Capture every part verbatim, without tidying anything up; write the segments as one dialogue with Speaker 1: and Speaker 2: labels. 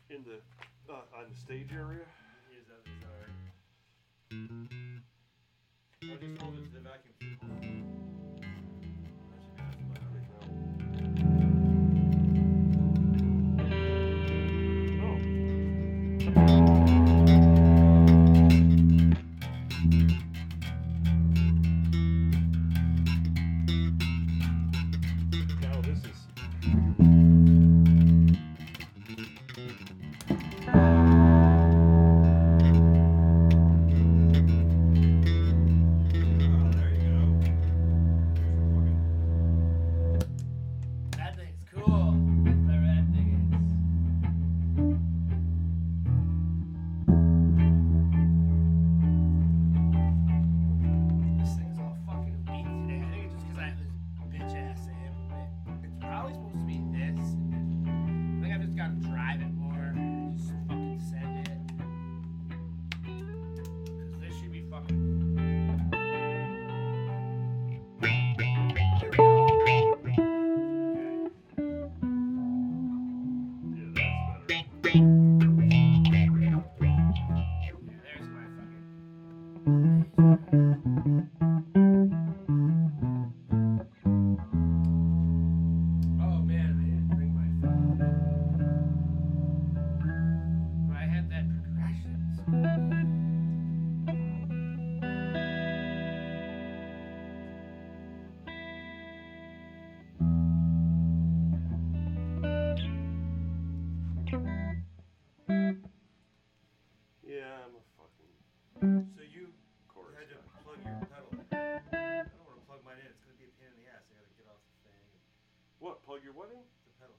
Speaker 1: in the uh, on the stage area.
Speaker 2: Is that is alright? Or just hold it to the vacuum tube. That should be enough.
Speaker 1: Plug your what in?
Speaker 2: The pedal.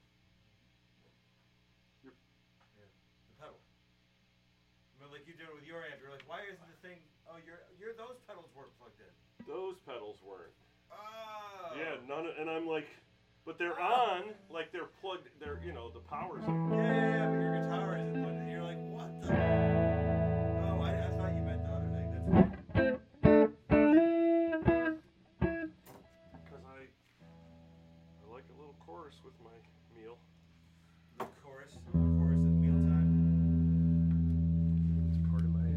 Speaker 1: Your
Speaker 2: yeah, the pedal. Remember, like you did it with your amp. You're like, why isn't the thing? Oh, your your those pedals weren't plugged in.
Speaker 1: Those pedals weren't.
Speaker 2: Oh.
Speaker 1: Yeah, none. Of, and I'm like, but they're
Speaker 2: oh.
Speaker 1: on. Like they're plugged. They're you know the power's.
Speaker 2: Yeah, yeah, yeah, but your guitar isn't plugged in. You're like, what the? Oh, I, I thought you meant the other thing. That's weird.
Speaker 1: Chorus with my meal.
Speaker 2: The chorus, the chorus is mealtime.
Speaker 1: It's part of my.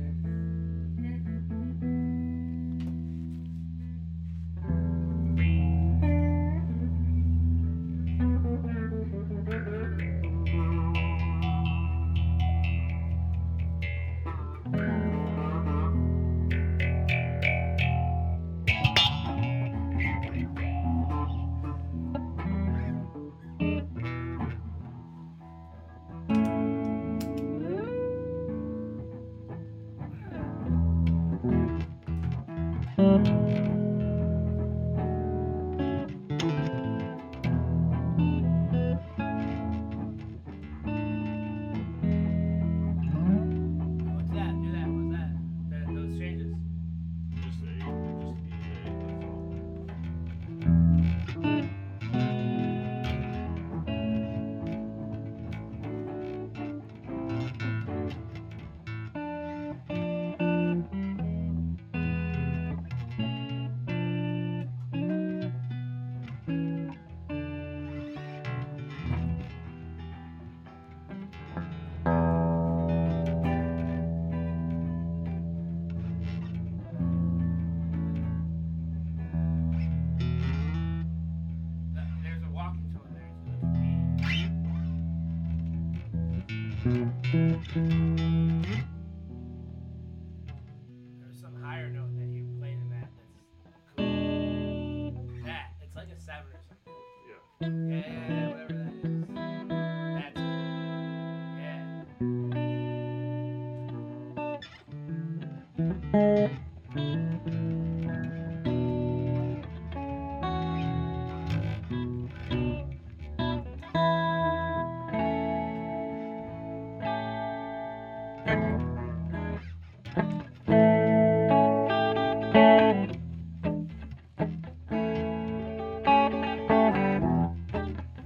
Speaker 3: There's some higher note that you played in that that's cool. That, it's like a seven or something.
Speaker 1: Yeah.
Speaker 3: Yeah, yeah, yeah, whatever that is. That's cool. Yeah.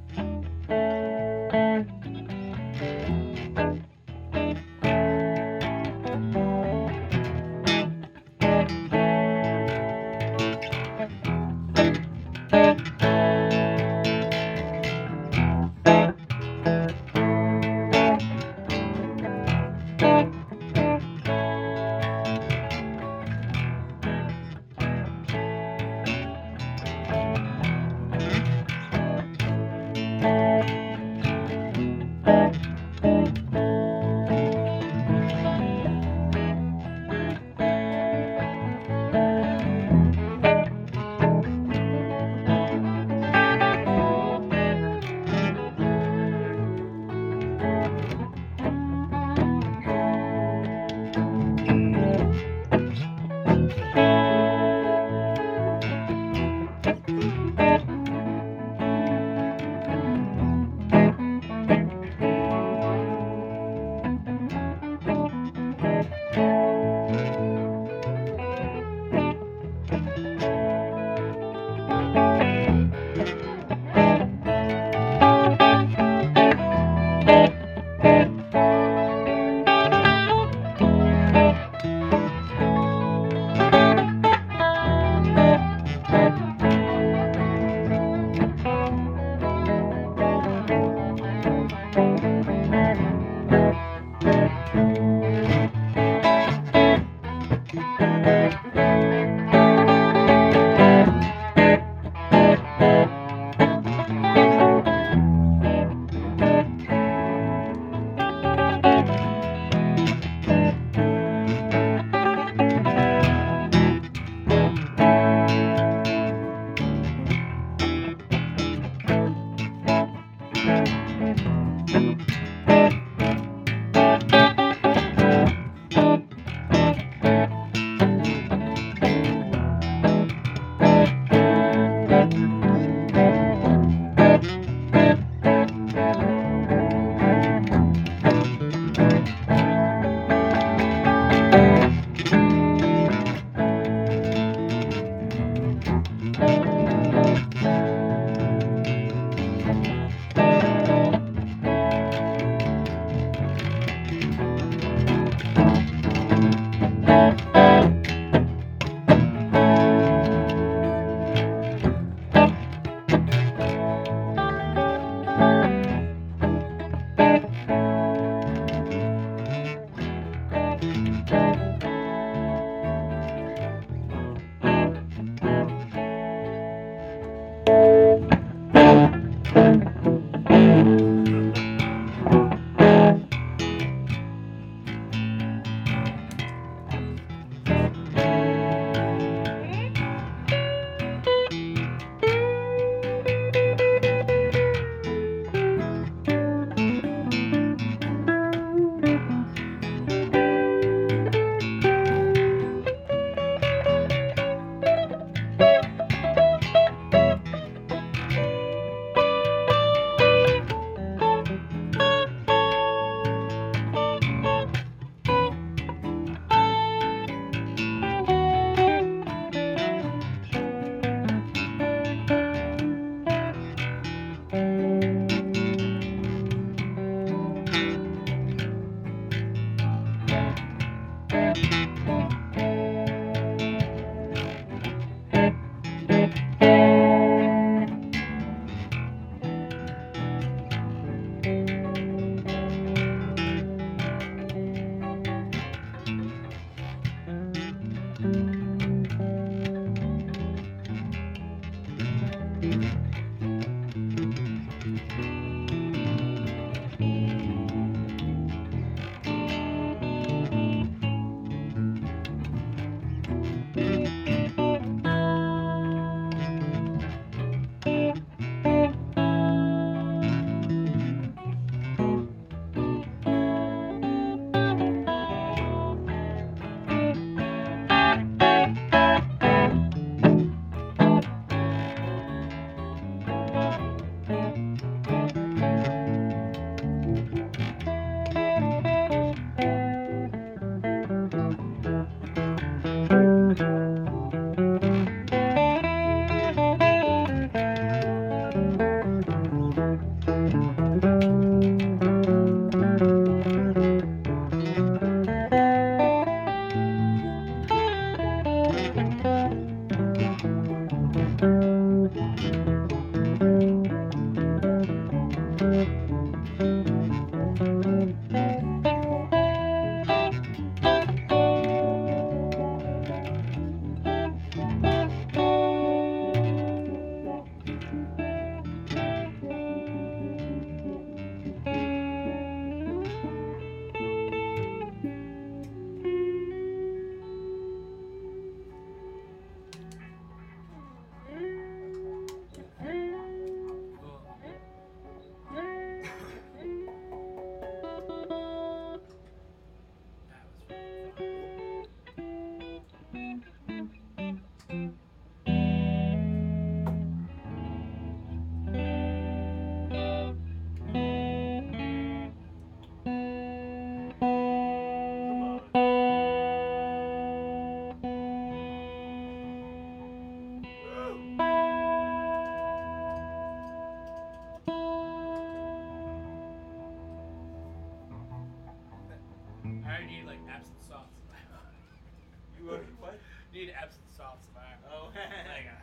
Speaker 3: need Epsom salts in my
Speaker 2: Oh.
Speaker 3: like, uh,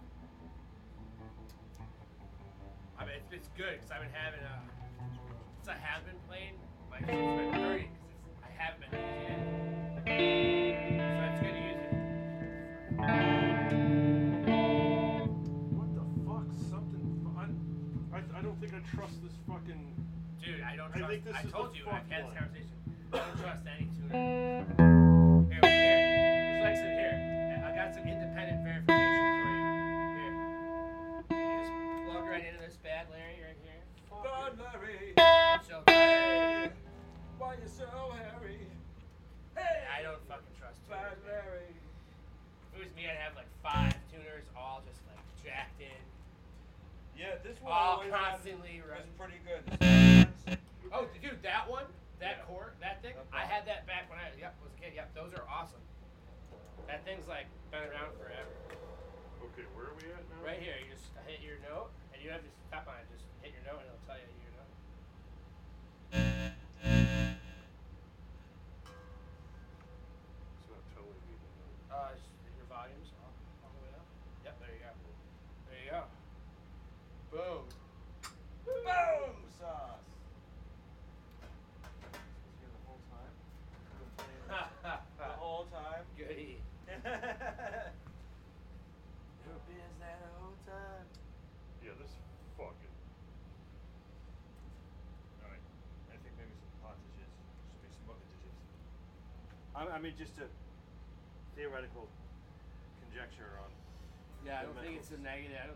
Speaker 3: I mean, it's, it's good because I've been having uh, since I have been playing, my shit's been hurting because I haven't been using it. So it's good to use it.
Speaker 1: What the fuck? Something. I, I, I don't think I trust this fucking.
Speaker 3: Dude, I don't
Speaker 1: I
Speaker 3: trust.
Speaker 1: think this
Speaker 3: I
Speaker 1: is
Speaker 3: told
Speaker 1: the
Speaker 3: you,
Speaker 1: fuck
Speaker 3: I've had this
Speaker 1: one.
Speaker 3: conversation. I don't trust any tuner. Here, here. It's like some here. I got some independent verification for you. Here. You just plug right into this bad Larry right here.
Speaker 2: God Larry.
Speaker 3: So tired.
Speaker 2: Why you so hairy?
Speaker 3: I don't fucking trust
Speaker 2: Bad
Speaker 3: tuners. man.
Speaker 2: Larry.
Speaker 3: If it was me, I'd have like five tuners, all just like jacked in,
Speaker 2: Yeah, this one
Speaker 3: all
Speaker 2: always had-
Speaker 3: constantly
Speaker 2: was
Speaker 3: running.
Speaker 2: pretty good. This one was-
Speaker 3: Oh, dude, that one, that
Speaker 2: Yeah.
Speaker 3: core, that thing,
Speaker 2: That
Speaker 3: I
Speaker 2: one.
Speaker 3: had that back when I yep was a kid. Yep, those are awesome. That thing's like been around forever.
Speaker 1: Okay, where are we at now?
Speaker 3: Right here, you just hit your note, and you have to tap on it. Just hit your note, and it'll tell you your note.
Speaker 1: It's not telling me the note.
Speaker 3: Uh, just your volumes all, all the way up. Yep, there you go. There you go. Boom.
Speaker 2: Boom sauce. Was here the whole time? We've been playing this the whole time.
Speaker 3: Goody.
Speaker 2: Never been as that the whole time.
Speaker 1: Yeah, this fucking.
Speaker 2: Alright. I think maybe some cottages. Should be some cottages. I, I mean, just a theoretical conjecture on.
Speaker 3: Yeah, I don't think it's a
Speaker 2: fundamentals.
Speaker 3: negative. I don't